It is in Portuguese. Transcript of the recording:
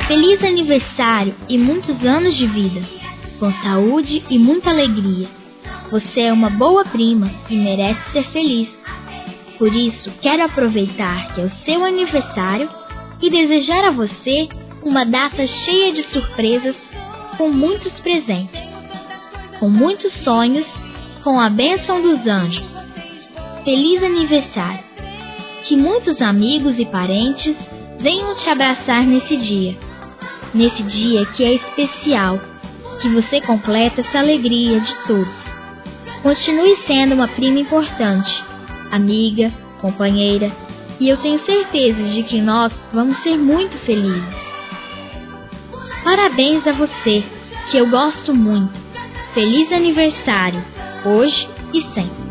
Feliz aniversário e muitos anos de vida, com saúde e muita alegria. Você é uma boa prima e merece ser feliz. Por isso, quero aproveitar que é o seu aniversário e desejar a você uma data cheia de surpresas, com muitos presentes, com muitos sonhos, com a bênção dos anjos. Feliz aniversário! Que muitos amigos e parentes venham te abraçar nesse dia que é especial, que você completa essa alegria de todos. Continue sendo uma prima importante, amiga, companheira, e eu tenho certeza de que nós vamos ser muito felizes. Parabéns a você, que eu gosto muito. Feliz aniversário, hoje e sempre.